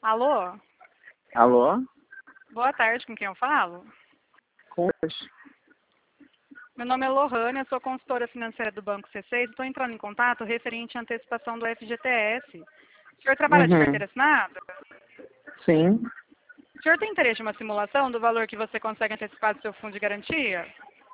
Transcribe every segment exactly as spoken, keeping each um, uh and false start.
Alô? Alô? Boa tarde, com quem eu falo? Com Meu nome é Lohane, eu sou consultora financeira do Banco C seis. Estou entrando em contato referente à antecipação do F G T S. O senhor trabalha de Uhum. carteira assinada? Sim. O senhor tem interesse em uma simulação do valor que você consegue antecipar do seu fundo de garantia?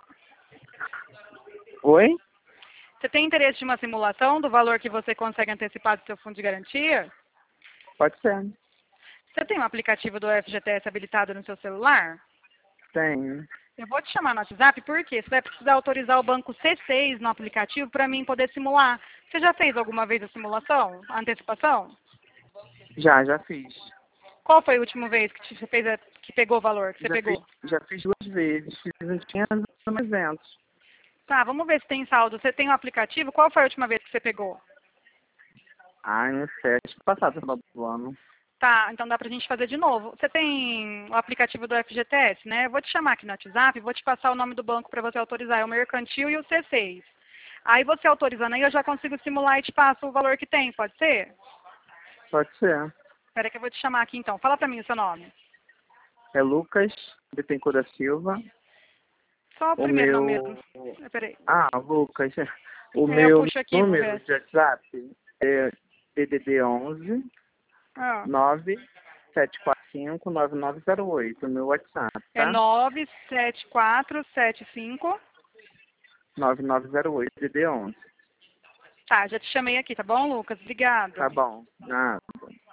Oi? Você tem interesse em uma simulação do valor que você consegue antecipar do seu fundo de garantia? Pode ser. Você tem um aplicativo do F G T S habilitado no seu celular? Tem. Eu vou te chamar no WhatsApp porque você vai precisar autorizar o banco C seis no aplicativo para mim poder simular. Você já fez alguma vez a simulação, a antecipação? Já, já fiz. Qual foi a última vez que você fez a, que pegou o valor, que você Já fiz, pegou? já fiz duas vezes. Fiz em quinhentos eventos. Tá, vamos ver se tem saldo. Você tem o aplicativo? Qual foi a última vez que você pegou? Ai, não sei. Acho que passado no final do ano. Tá, então dá pra gente fazer de novo. Você tem o aplicativo do F G T S, né? Eu vou te chamar aqui no WhatsApp, vou te passar o nome do banco para você autorizar. É o Mercantil e o C seis. Aí você autorizando aí, eu já consigo simular e te passo o valor que tem, pode ser? Pode ser. Espera que eu vou te chamar aqui então. Fala pra mim o seu nome. É Lucas Bittencourt da Silva. Só o O primeiro nome mesmo. meu... Peraí. Ah, Lucas. O Aí eu meu puxo aqui o número resto. de WhatsApp é D D D onze Ah, nove sete quatro cinco nove nove zero oito. O meu WhatsApp, é tá? nove sete quatro sete cinco. nove nove zero oito D D onze. Tá, já te chamei aqui, tá bom, Lucas? Obrigado. Tá bom. Nada.